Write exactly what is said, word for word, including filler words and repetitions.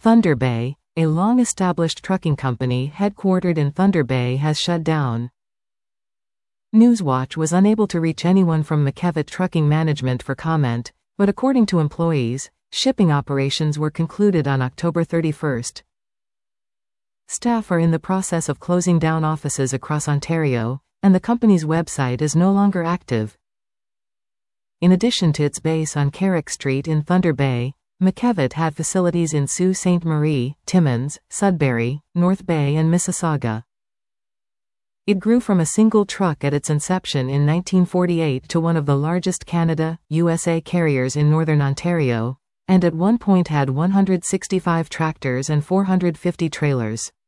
Thunder Bay, a long-established trucking company headquartered in Thunder Bay, has shut down. Newswatch was unable to reach anyone from McKevitt Trucking Management for comment, but according to employees, shipping operations were concluded on October thirty-first. Staff are in the process of closing down offices across Ontario, and the company's website is no longer active. In addition to its base on Carrick Street in Thunder Bay, McKevitt had facilities in Sault Ste. Marie, Timmins, Sudbury, North Bay and Mississauga. It grew from a single truck at its inception in nineteen forty-eight to one of the largest Canada, U S A carriers in Northern Ontario, and at one point had one hundred sixty-five tractors and four hundred fifty trailers.